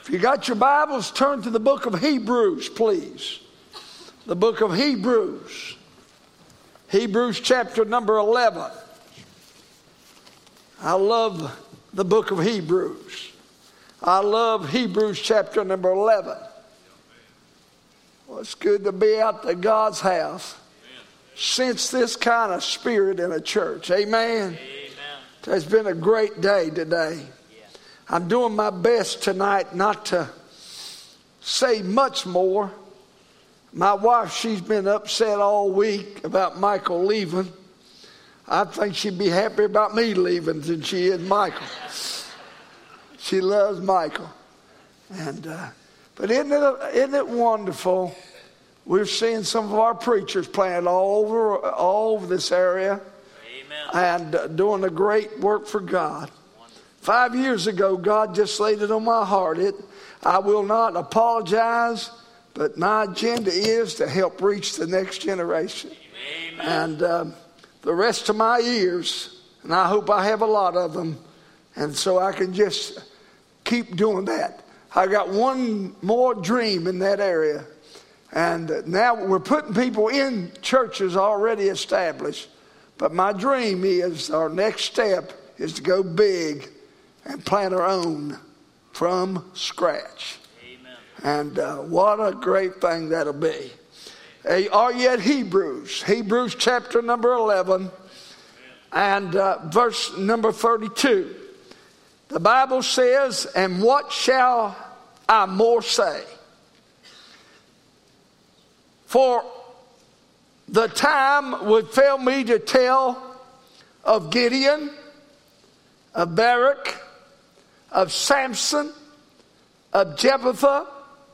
If you got your Bibles, turn to the book of Hebrews, please. The book of Hebrews. Hebrews chapter number 11. I love the book of Hebrews. I love Hebrews chapter number 11. Well, it's good to be out to God's house. Sense this kind of spirit in a church. Amen. It's been a great day today. I'm doing my best tonight not to say much more. My wife, she's been upset all week about Michael leaving. I think she'd be happy about me leaving than she is Michael. She loves Michael. But isn't it wonderful? We're seeing some of our preachers planted all over this area. Amen. And doing a great work for God. 5 years ago, God just laid it on my heart. I will not apologize, but my agenda is to help reach the next generation. Amen. And the rest of my years, and I hope I have a lot of them, and so I can just keep doing that. I got one more dream in that area. And now we're putting people in churches already established. But my dream is, our next step is to go big and plant our own from scratch. Amen. And what a great thing that'll be. Are you at Hebrews? Hebrews chapter number 11 and verse number 32. The Bible says, "And what shall I more say? For the time would fail me to tell of Gideon, of Barak, of Samson, of Jephthah,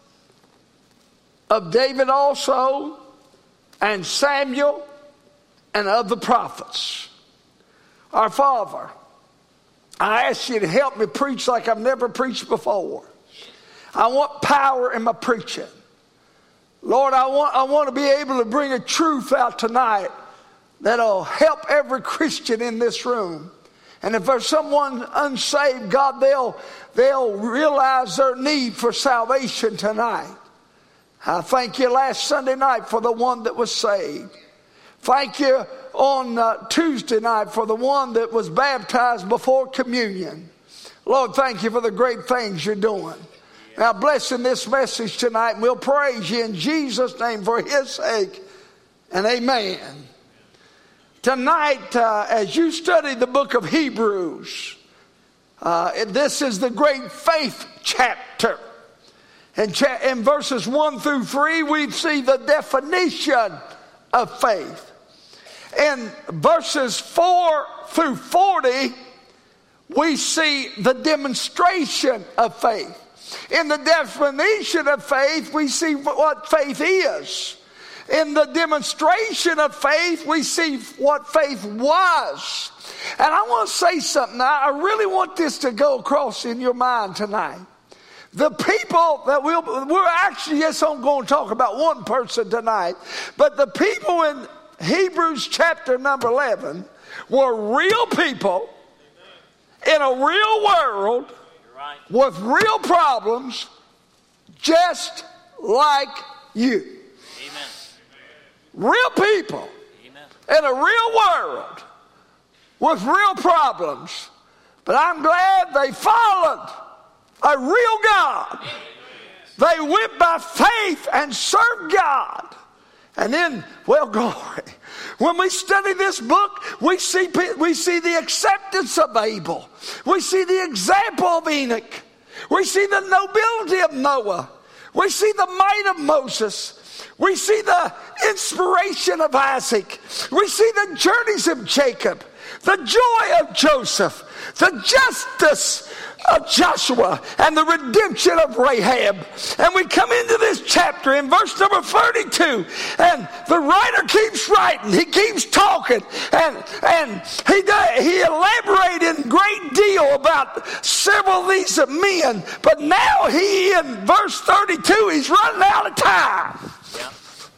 of David also, and Samuel, and of the prophets." Our Father, I ask you to help me preach like I've never preached before. I want power in my preaching. Lord, I want to be able to bring a truth out tonight that'll help every Christian in this room. And if there's someone unsaved, God, they'll realize their need for salvation tonight. I thank you last Sunday night for the one that was saved. Thank you on Tuesday night for the one that was baptized before communion. Lord, thank you for the great things you're doing. Now bless in this message tonight, and we'll praise you in Jesus' name for his sake, and amen. Tonight, as you study the book of Hebrews, this is the great faith chapter. In verses 1 through 3, we see the definition of faith. In verses 4 through 40, we see the demonstration of faith. In the definition of faith, we see what faith is. In the demonstration of faith, we see what faith was. And I want to say something now. I really want this to go across in your mind tonight. The people that we're actually just going to talk about one person tonight, but the people in Hebrews chapter number 11 were real people in a real world with real problems, just like you. Amen. Real people. Amen. In a real world with real problems. But I'm glad they followed a real God. Amen. They went by faith and served God. And then, well, glory. When we study this book, we see the acceptance of Abel. We see the example of Enoch. We see the nobility of Noah. We see the might of Moses. We see the inspiration of Isaac. We see the journeys of Jacob, the joy of Joseph, the justice of Joshua, and the redemption of Rahab. And we come into this chapter in verse number 32, and the writer keeps writing, he keeps talking, and he elaborated in great deal about several of these men, but now he, in verse 32, he's running out of time. Yeah.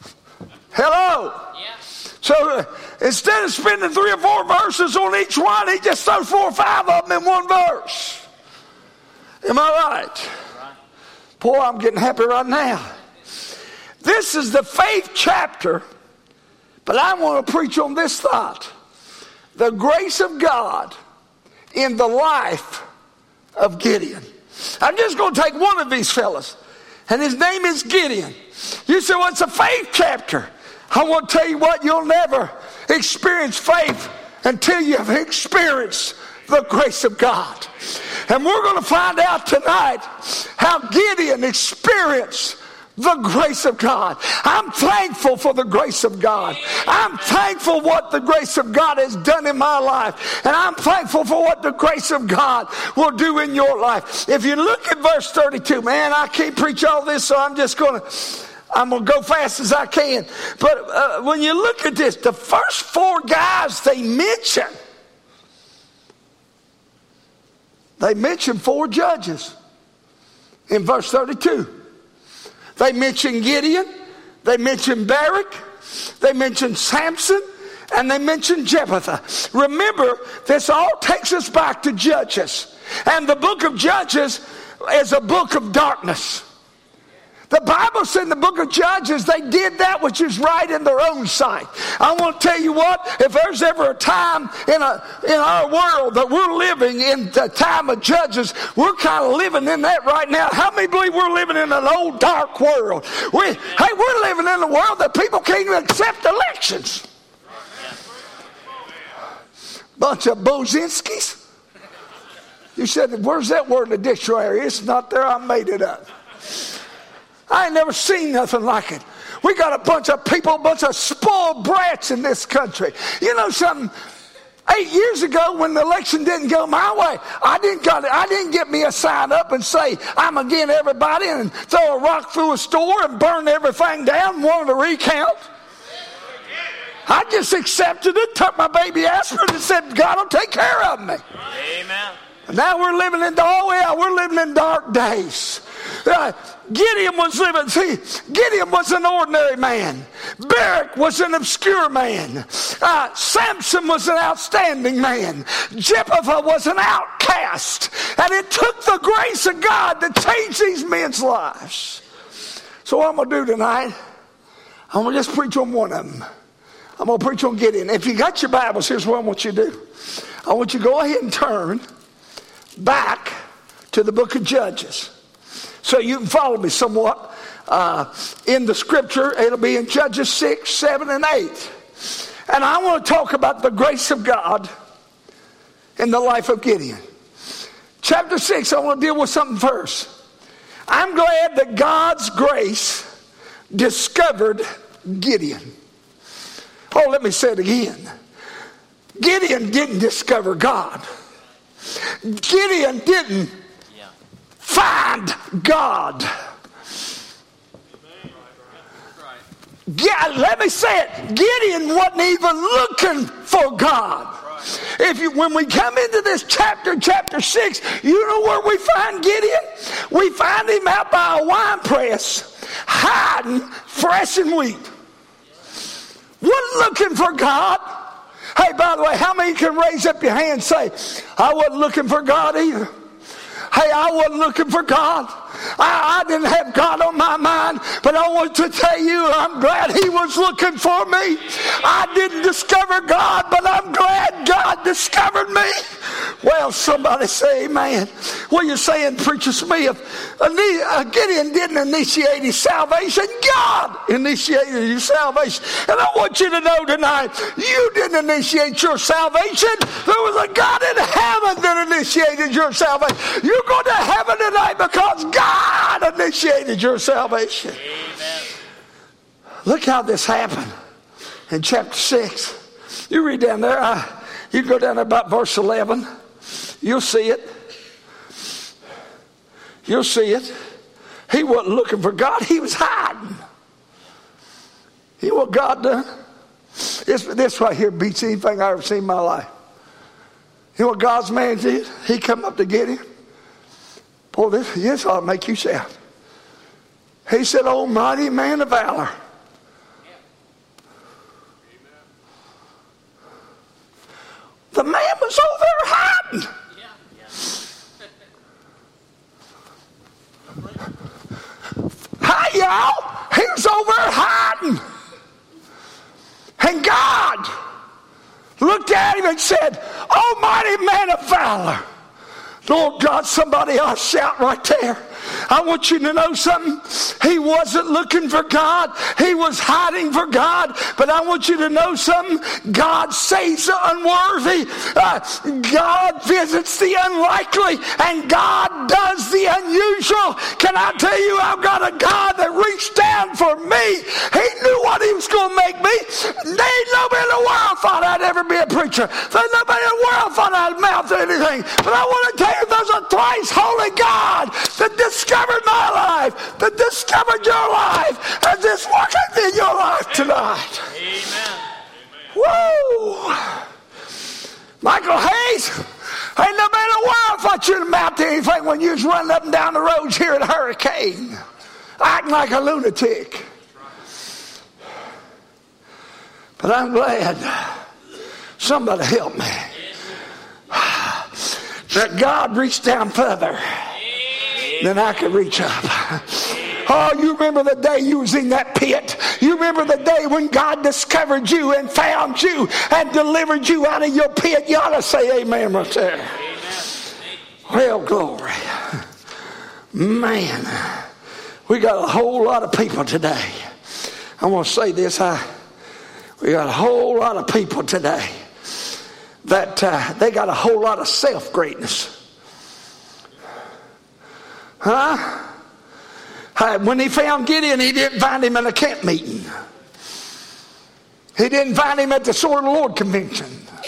Hello? Yeah. So instead of spending 3 or 4 verses on each one, he just throws 4 or 5 of them in one verse. Am I right? Boy, I'm getting happy right now. This is the faith chapter, but I want to preach on this thought. The grace of God in the life of Gideon. I'm just going to take one of these fellas, and his name is Gideon. You say, well, it's a faith chapter. I want to tell you what, you'll never experience faith until you've experienced the grace of God. And we're going to find out tonight how Gideon experienced the grace of God. I'm thankful for the grace of God. I'm thankful what the grace of God has done in my life. And I'm thankful for what the grace of God will do in your life. If you look at verse 32, man, I can't preach all this, so I'm going to go fast as I can. But when you look at this, the first four guys they mention four judges in verse 32. They mention Gideon, they mention Barak, they mention Samson, and they mention Jephthah. Remember, this all takes us back to Judges. And the book of Judges is a book of darkness. The Bible said in the book of Judges, they did that which is right in their own sight. I want to tell you what, if there's ever a time in our world that we're living in the time of Judges, we're kind of living in that right now. How many believe we're living in an old dark world? We're living in a world that people can't even accept elections. Bunch of Bozinskis. You said, where's that word in the dictionary? It's not there, I made it up. I ain't never seen nothing like it. We got a bunch of people, a bunch of spoiled brats in this country. You know something? 8 years ago when the election didn't go my way, I didn't get me a sign up and say, I'm against everybody, and throw a rock through a store and burn everything down and wanted to recount. I just accepted it, took my baby aspirin and said, God will take care of me. Amen. And now we're living in dark days. Gideon was an ordinary man. Barak was an obscure man. Samson was an outstanding man. Jephthah was an outcast. And it took the grace of God to change these men's lives. So what I'm going to do tonight, I'm going to just preach on one of them. I'm going to preach on Gideon. If you got your Bibles, here's what I want you to do. I want you to go ahead and turn back to the book of Judges, so you can follow me somewhat in the scripture. It'll be in Judges 6, 7, and 8. And I want to talk about the grace of God in the life of Gideon. Chapter 6, I want to deal with something first. I'm glad that God's grace discovered Gideon. Oh, let me say it again. Gideon didn't discover God. Gideon didn't find God. Let me say it. Gideon wasn't even looking for God. When we come into this chapter 6, you know where we find Gideon? We find him out by a wine press, hiding, threshing wheat. Wasn't looking for God. Hey, by the way, how many can raise up your hand and say, I wasn't looking for God either? Hey, I wasn't looking for God. I didn't have God on my mind, but I want to tell you, I'm glad he was looking for me. I didn't discover God, but I'm glad God discovered me. Well, somebody say amen. What you're saying, Preacher Smith, Gideon didn't initiate his salvation. God initiated his salvation. And I want you to know tonight, you didn't initiate your salvation. There was a God in heaven that initiated your salvation. You're going to heaven tonight because God initiated your salvation. Amen. Look how this happened in chapter 6. You read down there. You go down there about verse 11. You'll see it. You'll see it. He wasn't looking for God. He was hiding. You know what God done? This right here beats anything I ever seen in my life. You know what God's man did? He come up to get him. Boy, this ought to make you shout. He said, "Oh, mighty man of valor." The man was over there hiding. No, he was over there hiding. And God looked at him and said, "Almighty man of valor." Lord God, somebody else shout right there. I want you to know something. He wasn't looking for God. He was hiding for God. But I want you to know something. God saves the unworthy. God visits the unlikely. And God does the unusual. Can I tell you, I've got a God that reached down for me. He knew what he was going to make me. There ain't nobody in the world thought I'd ever be a preacher. There's nobody in the world thought I'd amount to anything. But I want to tell you, there's a thrice holy God that discovered my life, that discovered your life, and this working in your life tonight. Amen. Woo! Michael Hayes, ain't nobody in the world thought you'd amount to anything when you was running up and down the roads here at Hurricane, acting like a lunatic. But I'm glad somebody helped me. That God reached down further than I could reach up. Oh, you remember the day you was in that pit? You remember the day when God discovered you and found you and delivered you out of your pit? You ought to say amen right there. Amen. Well, glory. Man, we got a whole lot of people today. I want to say this. We got a whole lot of people today that they got a whole lot of self-greatness. Huh? When he found Gideon, he didn't find him in a camp meeting. He didn't find him at the Sword of the Lord convention.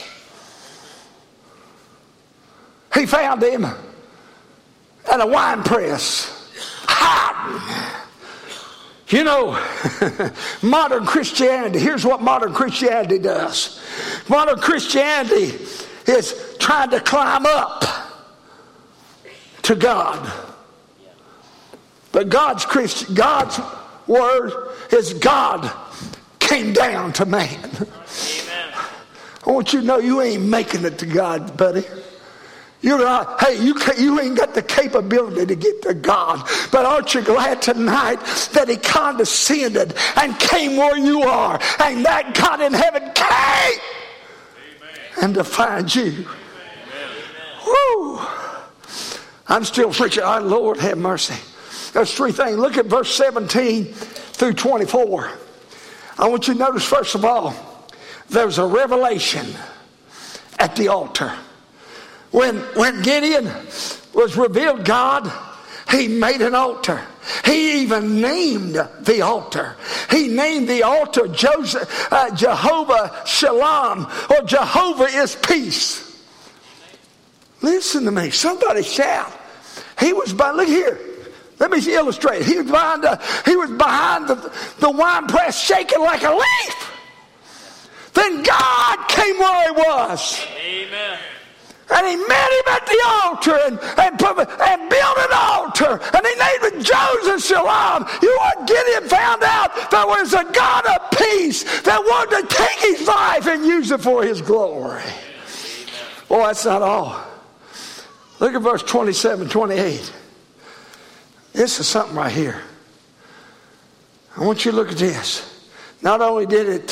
He found him at a wine press, hiding. You know, modern Christianity, here's what modern Christianity does. Modern Christianity is trying to climb up to God. But God's word is God came down to man. Amen. I want you to know you ain't making it to God, buddy. You're not, hey, you ain't got the capability to get to God. But aren't you glad tonight that he condescended and came where you are, and that God in heaven came and to find you. Woo! I'm still preaching. Our Lord have mercy. There's three things. Look at verse 17 through 24. I want you to notice, first of all, there's a revelation at the altar. When Gideon was revealed God, he made an altar. He even named the altar. He named the altar Jehovah Shalom, or Jehovah is peace. Listen to me. Somebody shout. He was look here. Let me illustrate. He was behind the wine press shaking like a leaf. Then God came where he was. Amen. And he met him at the altar and built an altar. And he named it Joseph Shalom. You know what? Gideon found out there was a God of peace that wanted to take his life and use it for his glory. Boy, that's not all. Look at verse 27, 28. This is something right here. I want you to look at this. Not only did it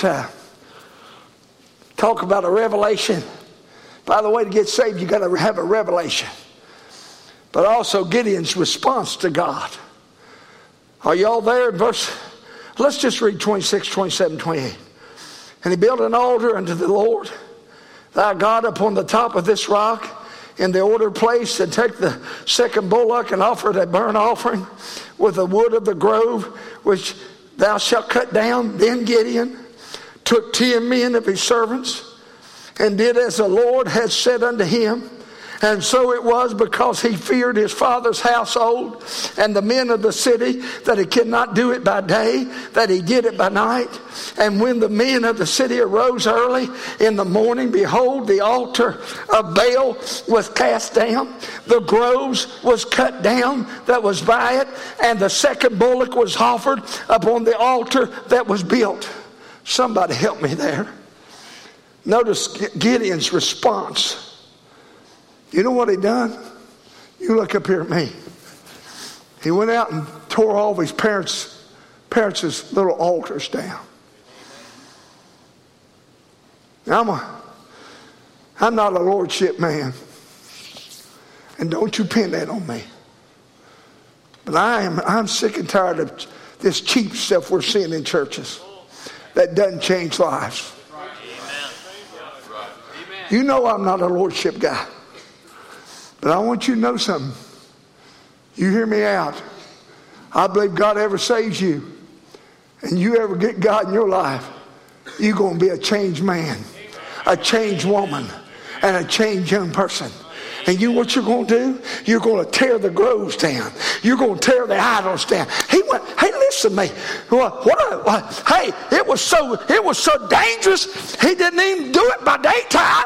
talk about a revelation. By the way, to get saved, you got to have a revelation. But also Gideon's response to God. Are y'all there in verse? Let's just read 26, 27, 28. And he built an altar unto the Lord, thy God, upon the top of this rock, in the ordered place, and take the second bullock and offer it a burnt offering with the wood of the grove, which thou shalt cut down. Then Gideon took 10 men of his servants, and did as the Lord had said unto him. And so it was, because he feared his father's household and the men of the city, that he could not do it by day, that he did it by night. And when the men of the city arose early in the morning, behold, the altar of Baal was cast down, the groves was cut down that was by it, and the second bullock was offered upon the altar that was built. Somebody help me there. Notice Gideon's response. You know what he done? You look up here at me. He went out and tore all of his parents' parents' little altars down. Now, I'm not a lordship man. And don't you pin that on me. But I'm sick and tired of this cheap stuff we're seeing in churches that doesn't change lives. You know I'm not a lordship guy. But I want you to know something. You hear me out. I believe God ever saves you, and you ever get God in your life, you're going to be a changed man, a changed woman, and a changed young person. And you know what you're going to do? You're going to tear the groves down. You're going to tear the idols down. He went, hey, listen to me. Hey, it was so dangerous, he didn't even do it by daytime.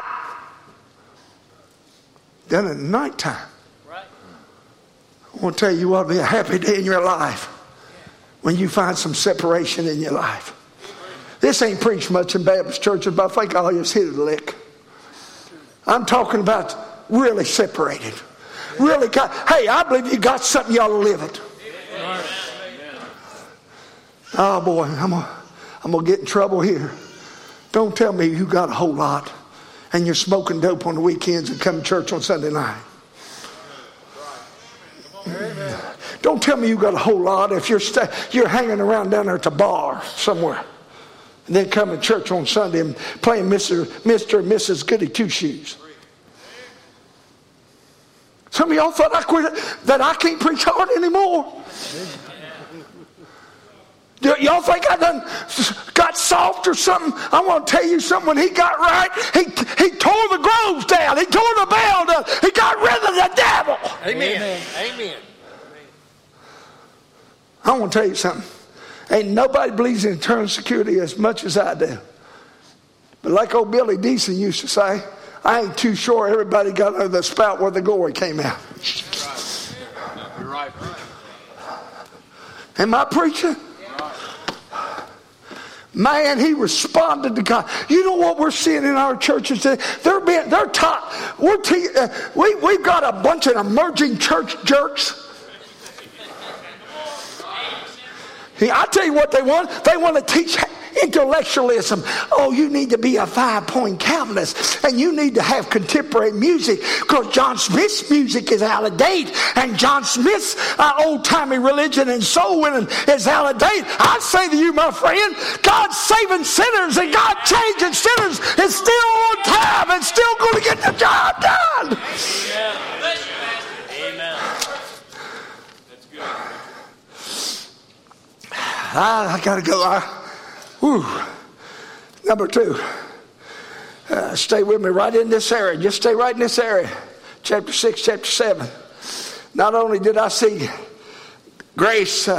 Done it at nighttime. Right. I want to tell you what will be a happy day in your life when you find some separation in your life. This ain't preached much in Baptist churches, but I think I'll just hit it a lick. I'm talking about really separated. Really got, hey, I believe you got something, you ought to live it. Amen. Oh boy, I'm gonna get in trouble here. Don't tell me you got a whole lot and you're smoking dope on the weekends and come to church on Sunday night. Don't tell me you got a whole lot if you're hanging around down there at the bar somewhere and then come to church on Sunday and playing Mr. and Mrs. Goody Two Shoes. Some of y'all thought I quit, that I can't preach hard anymore. Y'all think I done got soft or something? I want to tell you something. When he got right, he tore the groves down. He tore the bell down. He got rid of the devil. Amen. Amen. I want to tell you something. Ain't nobody believes in eternal security as much as I do. But like old Billy Deason used to say, I ain't too sure everybody got under the spout where the glory came out. You're right. Am I preaching? Man, he responded to God. You know what we're seeing in our churches today? They're taught. We've got a bunch of emerging church jerks. I tell you what they want. They want to teach intellectualism. Oh, you need to be a 5-point Calvinist, and you need to have contemporary music because John Smith's music is out of date, and John Smith's old-timey religion and soul winning is out of date. I say to you, my friend, God saving sinners and God changing sinners is still on time and still going to get the job done. Amen. That's good. I got to go. Number 2. Stay with me right in this area. Just stay right in this area. Chapter 6, chapter 7. Not only did I see grace,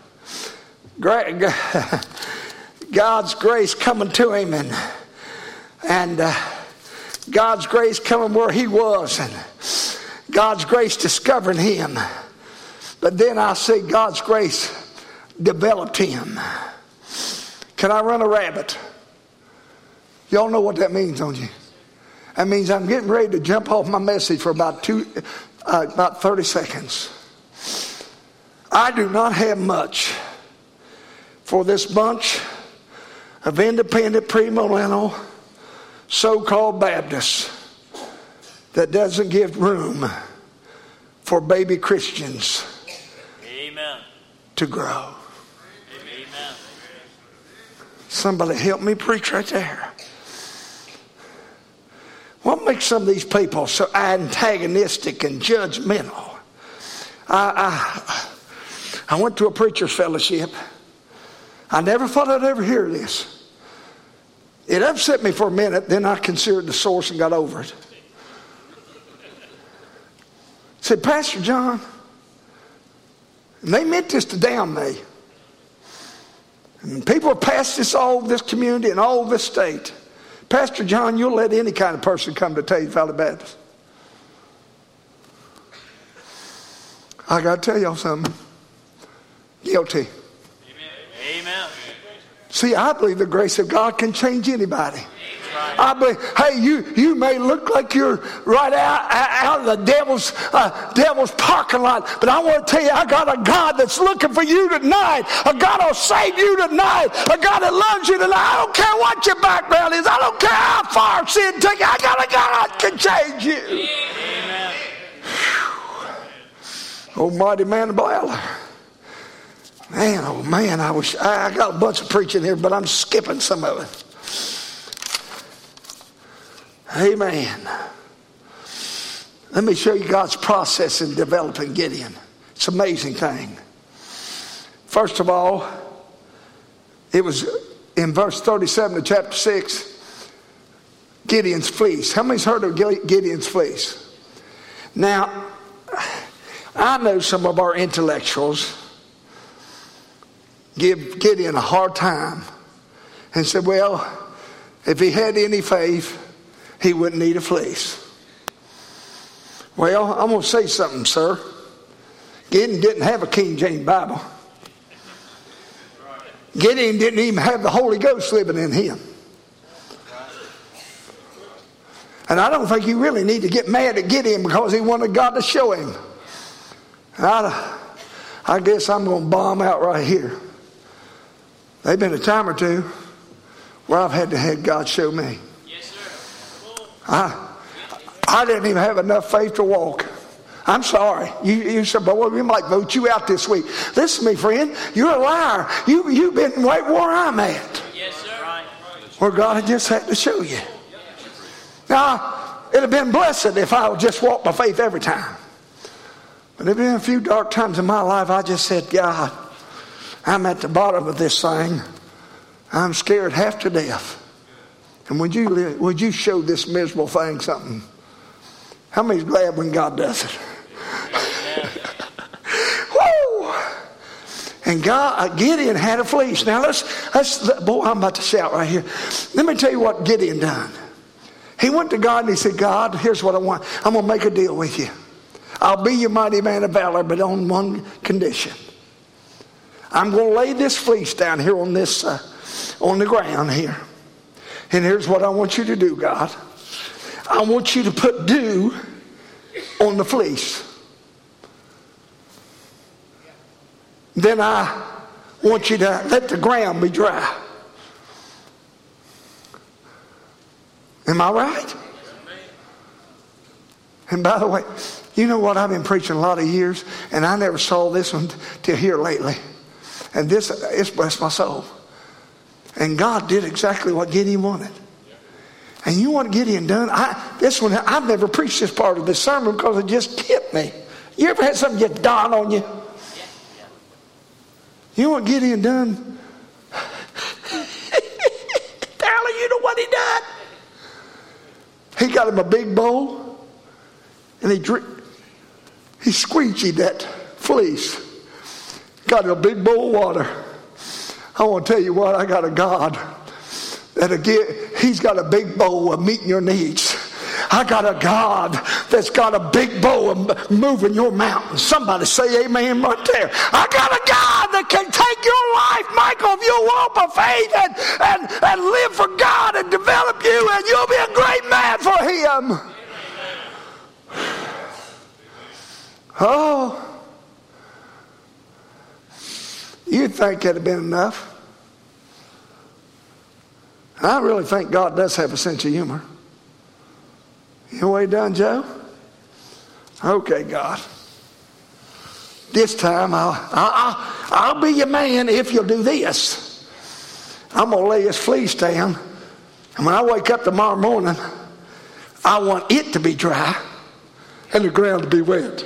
God's grace coming to him, and God's grace coming where he was, and God's grace discovering him. But then I see God's grace developed him. Can I run a rabbit? Y'all know what that means, don't you? That means I'm getting ready to jump off my message for about 30 seconds. I do not have much for this bunch of independent premillennial so-called Baptists that doesn't give room for baby Christians to grow. Somebody help me preach right there. What makes some of these people so antagonistic and judgmental? I went to a preacher's fellowship. I never thought I'd ever hear this. It upset me for a minute, then I considered the source and got over it. Said, Pastor John, and they meant this to down me. And people have passed this all over this community and all over this state. Pastor John, you'll let any kind of person come to Tade Valley Baptist. I got to tell y'all something. Guilty. Amen. See, I believe the grace of God can change anybody. Hey, you may look like you're right out of the devil's parking lot, but I want to tell you, I got a God that's looking for you tonight. A God will save you tonight. A God that loves you tonight. I don't care what your background is. I don't care how far sin took you. I got a God that can change you. Amen. Oh, mighty man of valor. Man, oh man, I got a bunch of preaching here, but I'm skipping some of it. Amen. Let me show you God's process in developing Gideon. It's an amazing thing. First of all, it was in verse 37 of chapter 6, Gideon's fleece. How many's heard of Gideon's fleece? Now, I know some of our intellectuals give Gideon a hard time and said, well, if he had any faith, he wouldn't need a fleece. Well, I'm going to say something, sir. Gideon didn't have a King James Bible. Gideon didn't even have the Holy Ghost living in him. And I don't think you really need to get mad at Gideon because he wanted God to show him. I guess I'm going to bomb out right here. There's been a time or two where I've had to have God show me. Yes, sir. I didn't even have enough faith to walk. I'm sorry. You said, boy, we might vote you out this week. Listen to me, friend. You're a liar. You've been right where I'm at. Yes, sir. Right. Where God had just had to show you. Now, it'd have been blessed if I would just walk by faith every time. But there have been a few dark times in my life I just said, God, I'm at the bottom of this thing. I'm scared half to death. And would you show this miserable thing something? How many's glad when God does it? Woo! And Gideon had a fleece. Now boy, I'm about to shout right here. Let me tell you what Gideon done. He went to God and he said, God, here's what I want. I'm going to make a deal with you. I'll be your mighty man of valor, but on one condition. I'm going to lay this fleece down here on the ground here. And here's what I want you to do, God. I want you to put dew on the fleece. Then I want you to let the ground be dry. Am I right? And by the way, you know what? I've been preaching a lot of years, and I never saw this one till here lately. And it's blessed my soul. And God did exactly what Gideon wanted. And you know what Gideon done? I've never preached this part of this sermon because it just hit me. You ever had something just dawn on you? You know what Gideon done? Tyler, you know what he done? He got him a big bowl and he squeegeed that fleece. Got him a big bowl of water. I want to tell you what, I got a God he's got a big bowl of meeting your needs. I got a God that's got a big bowl of moving your mountains. Somebody say amen right there. I got a God that can take your life, Michael, if you'll walk by faith and live for God and develop you, and you'll be a great man for him. Oh, you'd think it'd have been enough. I really think God does have a sense of humor. You know what he done, Joe? Okay, God. This time I'll be your man if you'll do this. I'm going to lay this fleece down. And when I wake up tomorrow morning, I want it to be dry and the ground to be wet.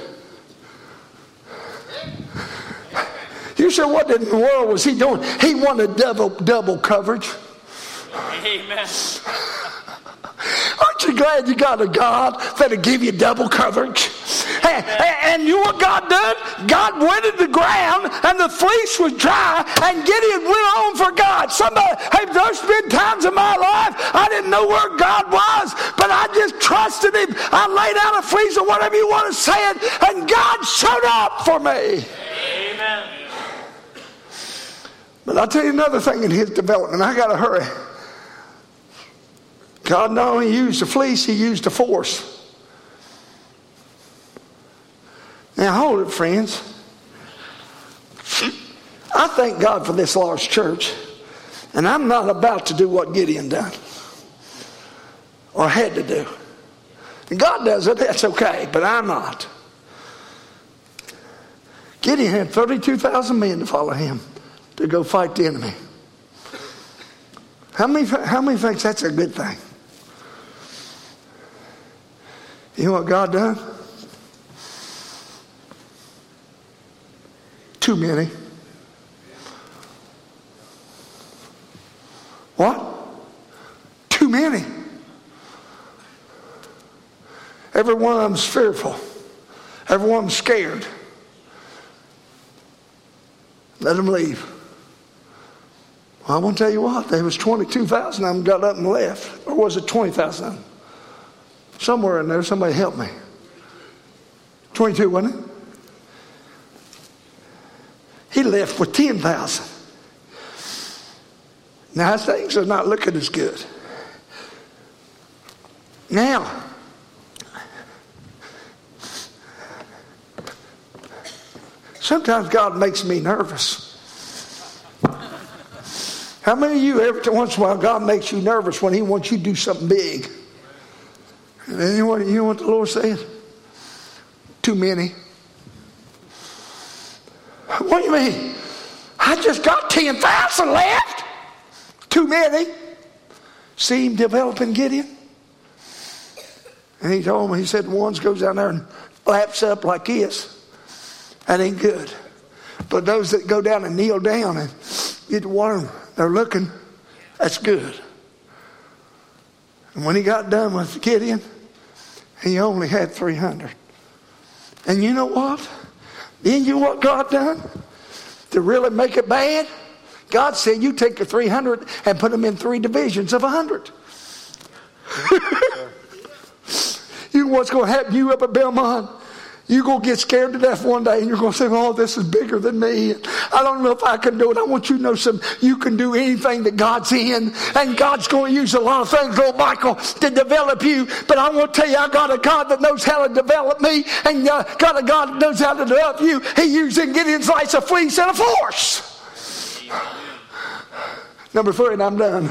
You said, what in the world was he doing? He wanted double coverage. Amen. Aren't you glad you got a God that'll give you double coverage? And you know what God done? God wetted the ground and the fleece was dry and Gideon went on for God. There's been times in my life I didn't know where God was, but I just trusted him. I laid out a fleece or whatever you want to say it, and God showed up for me. Amen. But I'll tell you another thing in his development. I got to hurry. God not only used the fleece, he used the force. Now hold it, friends. I thank God for this large church. And I'm not about to do what Gideon done. Or had to do. And God does it, that's okay, but I'm not. Gideon had 32,000 men to follow him to go fight the enemy. How many thinks that's a good thing? You know what God done? Too many. What? Too many. Every one of them's fearful. Every one of them's scared. Let them leave. Well, I'm going to tell you what. There was 22,000 of them got up and left. Or was it 20,000 of them? Somewhere in there, somebody help me. 22, wasn't it? He left with 10,000. Now, things are not looking as good. Now, sometimes God makes me nervous. How many of you, every once in a while, God makes you nervous when he wants you to do something big? And then you know what the Lord said? Too many. What do you mean? I just got 10,000 left. Too many. See him developing Gideon? And he told me, he said, the ones goes down there and laps up like this. That ain't good. But those that go down and kneel down and get the water, they're looking, that's good. And when he got done with Gideon, he only had 300. And you know what? You know what God done? To really make it bad? God said, you take the 300 and put them in 3 divisions of 100. You know what's going to happen? You up at Belmont, you're going to get scared to death one day and you're going to say, oh, this is bigger than me. I don't know if I can do it. I want you to know you can do anything that God's in. And God's going to use a lot of things, little Michael, to develop you. But I want to tell you, I got a God that knows how to develop me. And got a God that knows how to develop you. He used in Gideon's life a fleece and a force. Number 3, and I'm done.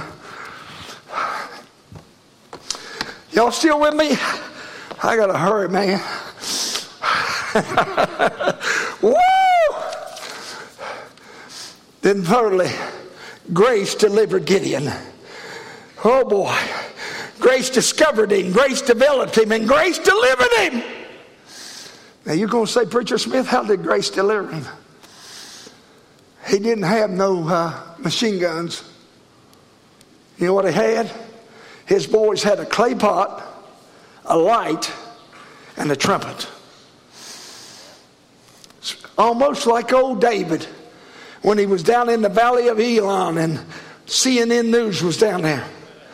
Y'all still with me? I got to hurry, man. Woo! Then thirdly, grace delivered Gideon. Oh boy. Grace discovered him. Grace developed him. And grace delivered him. Now you're going to say, Preacher Smith, how did grace deliver him? He didn't have no machine guns. You know what he had? His boys had a clay pot, a light, and a trumpet. It's almost like old David when he was down in the valley of Elon and CNN News was down there.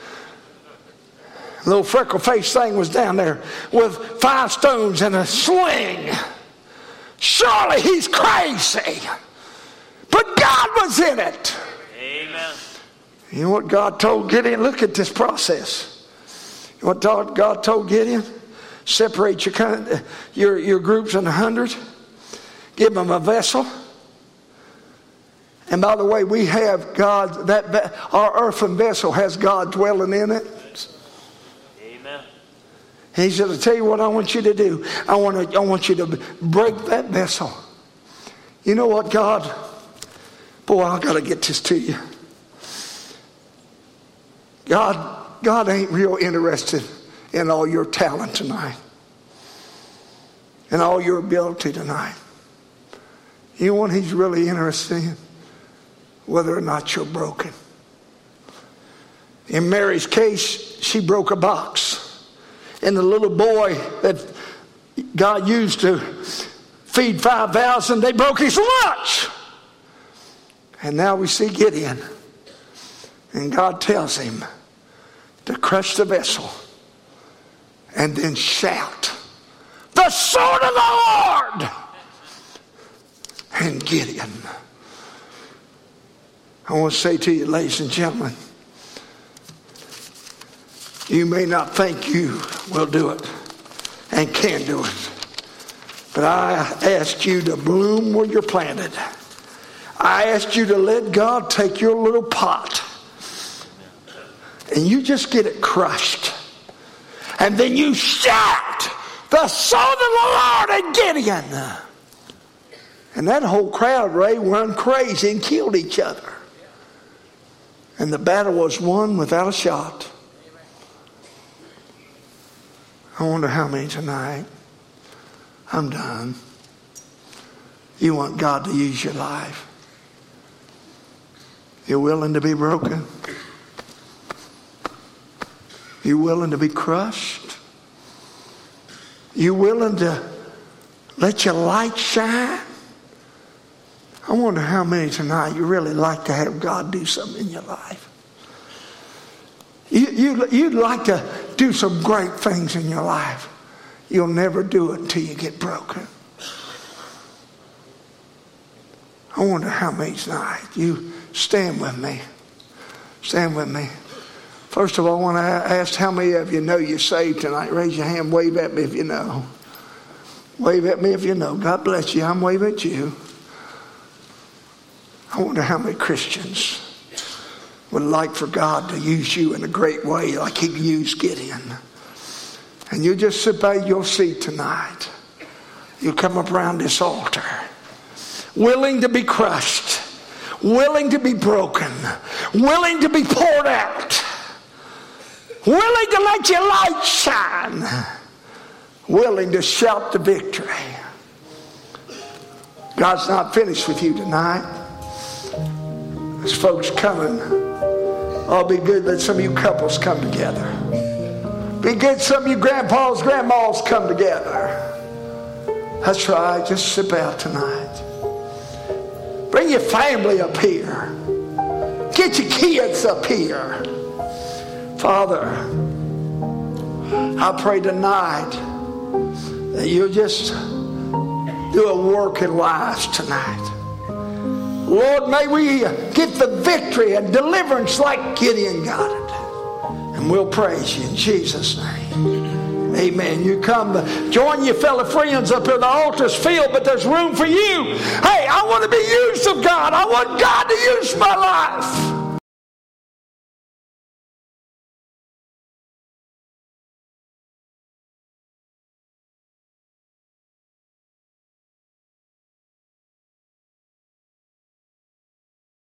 A little freckle-faced thing was down there with 5 stones and a sling. Surely he's crazy. But God was in it. Amen. You know what God told Gideon? Look at this process. You know what God told Gideon? Separate your groups in 100. Give them a vessel. And by the way, we have God, our earthen vessel has God dwelling in it. Amen. He said, I'll tell you what I want you to do. I want you to break that vessel. You know what, God? Boy, I got to get this to you. God ain't real interested in all your talent tonight. And all your ability tonight. You know what he's really interested in? Whether or not you're broken. In Mary's case, she broke a box. And the little boy that God used to feed 5,000, they broke his lunch. And now we see Gideon. And God tells him to crush the vessel and then shout, the sword of the Lord! And Gideon. I want to say to you, ladies and gentlemen, You may not think you will do it and can do it, but I ask you to bloom where you're planted. I ask you to let God take your little pot and you just get it crushed. And then you shout, "The Son of the Lord," and Gideon. And that whole crowd, Ray, went crazy and killed each other. And the battle was won without a shot. I wonder how many tonight, I'm done, you want God to use your life. You're willing to be broken. You're willing to be crushed. You're willing to let your light shine. I wonder how many tonight you really like to have God do something in your life. You'd like to do some great things in your life. You'll never do it until you get broken. I wonder how many tonight. You stand with me. Stand with me. First of all, I want to ask how many of you know you're saved tonight. Raise your hand. Wave at me if you know. Wave at me if you know. God bless you. I'm waving at you. I wonder how many Christians would like for God to use you in a great way like he used Gideon. And you just sit by your seat tonight. You come up around this altar, willing to be crushed, willing to be broken, willing to be poured out, willing to let your light shine, willing to shout the victory. God's not finished with you tonight. There's folks coming. Oh, be good that some of you couples come together. Be good some of you grandpas, grandmas come together. That's right. Just sit out tonight. Bring your family up here. Get your kids up here. Father, I pray tonight that you'll just do a work in lives tonight. Lord, may we get the victory and deliverance like Gideon got it. And we'll praise you in Jesus' name. Amen. You come, join your fellow friends up here. The altar's filled, but there's room for you. Hey, I want to be used of God. I want God to use my life.